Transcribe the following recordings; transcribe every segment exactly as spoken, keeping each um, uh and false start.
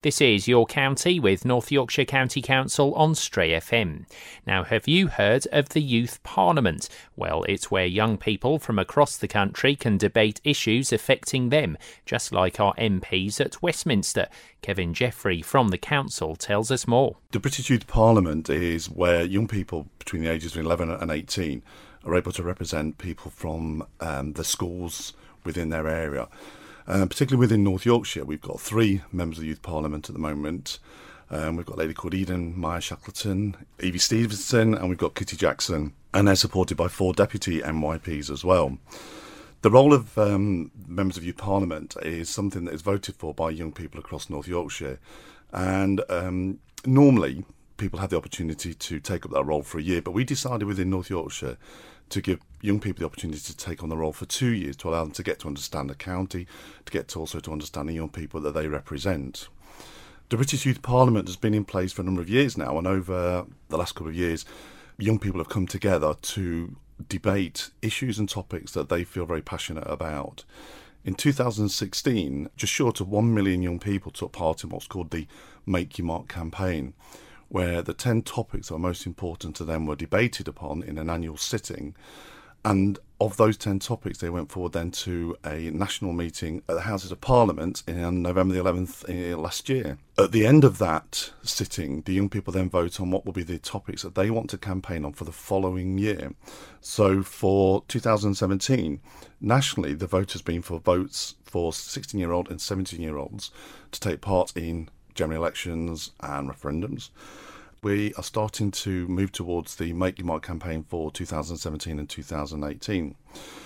This is Your County with North Yorkshire County Council on Stray F M. Now, have you heard of the Youth Parliament? Well, it's where young people from across the country can debate issues affecting them, just like our M Ps at Westminster. Kevin Jeffrey from the council tells us more. The British Youth Parliament is where young people between the ages of eleven and eighteen are able to represent people from um, the schools within their area. Um, particularly within North Yorkshire, we've got three members of the Youth Parliament at the moment. Um, we've got a lady called Eden Meyer Shackleton, Evie Stevenson, and we've got Kitty Jackson. And they're supported by four deputy M Y Ps as well. The role of um, members of Youth Parliament is something that is voted for by young people across North Yorkshire. And um, normally, people have the opportunity to take up that role for a year, but we decided within North Yorkshire to give young people the opportunity to take on the role for two years to allow them to get to understand the county, to get to also to understand the young people that they represent. The British Youth Parliament has been in place for a number of years now, and over the last couple of years, young people have come together to debate issues and topics that they feel very passionate about. In two thousand sixteen, just short of one million young people took part in what's called the Make Your Mark campaign, where the ten topics that are most important to them were debated upon in an annual sitting. And of those ten topics, they went forward then to a national meeting at the Houses of Parliament on November the eleventh last year. At the end of that sitting, the young people then vote on what will be the topics that they want to campaign on for the following year. So for two thousand seventeen, nationally, the vote has been for votes for sixteen-year-old and seventeen-year-olds to take part in general elections and referendums. We are starting to move towards the Make Your Mark campaign for two thousand seventeen and two thousand eighteen.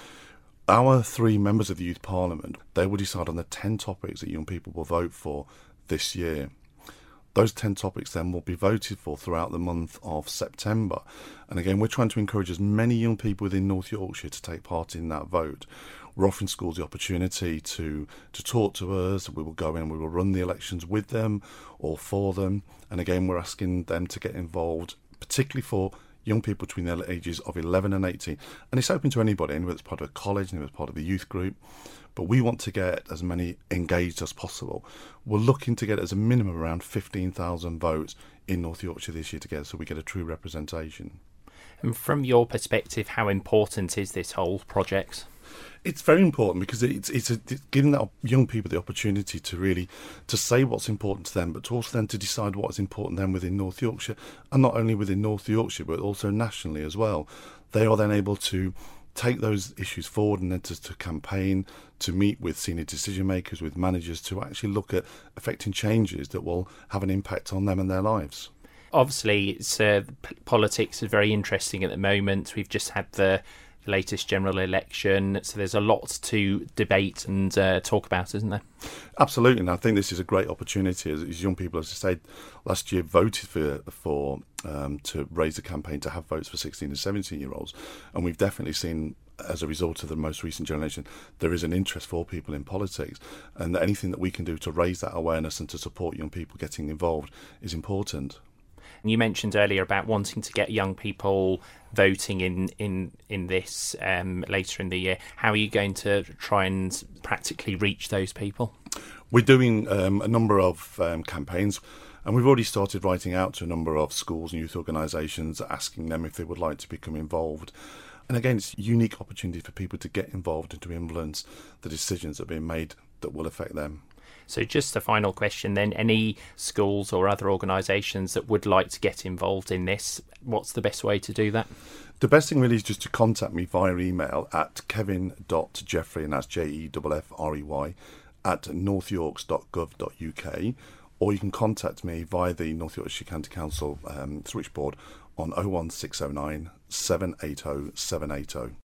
Our three members of the Youth Parliament, they will decide on the ten topics that young people will vote for this year. Those ten topics then will be voted for throughout the month of September. And again, we're trying to encourage as many young people within North Yorkshire to take part in that vote. We're offering schools the opportunity to, to talk to us. We will go in, we will run the elections with them or for them. And again, we're asking them to get involved, particularly for young people between the ages of eleven and eighteen. And it's open to anybody, anyone that's part of a college, anyone that's part of a youth group. But we want to get as many engaged as possible. We're looking to get as a minimum around fifteen thousand votes in North Yorkshire this year together, so we get a true representation. And from your perspective, how important is this whole project? It's very important because it's it's, a, it's giving that young people the opportunity to really to say what's important to them, but to also then to decide what is important to them within North Yorkshire, and not only within North Yorkshire but also nationally as well. They are then able to take those issues forward and then to, to campaign, to meet with senior decision makers, with managers, to actually look at affecting changes that will have an impact on them and their lives. Obviously, it's, uh, p- politics is very interesting at the moment. We've just had the latest general election, so there's a lot to debate and uh, talk about, isn't there? Absolutely, and I think this is a great opportunity as, as young people, as I said, last year voted for for um, to raise a campaign to have votes for sixteen and seventeen year olds, and we've definitely seen as a result of the most recent generation there is an interest for people in politics, and that anything that we can do to raise that awareness and to support young people getting involved is important. And you mentioned earlier about wanting to get young people voting in in in this um, later in the year. How are you going to try and practically reach those people? We're doing um, a number of um, campaigns, and we've already started writing out to a number of schools and youth organisations, asking them if they would like to become involved. And again, it's a unique opportunity for people to get involved and to influence the decisions that are being made that will affect them. So just a final question then, any schools or other organisations that would like to get involved in this, what's the best way to do that? The best thing really is just to contact me via email at kevin.jeffrey, and that's J E F F R E Y, at northyorks dot gov dot U K, or you can contact me via the North Yorkshire County Council um, switchboard on oh one six oh nine, seven eight oh, seven eight oh.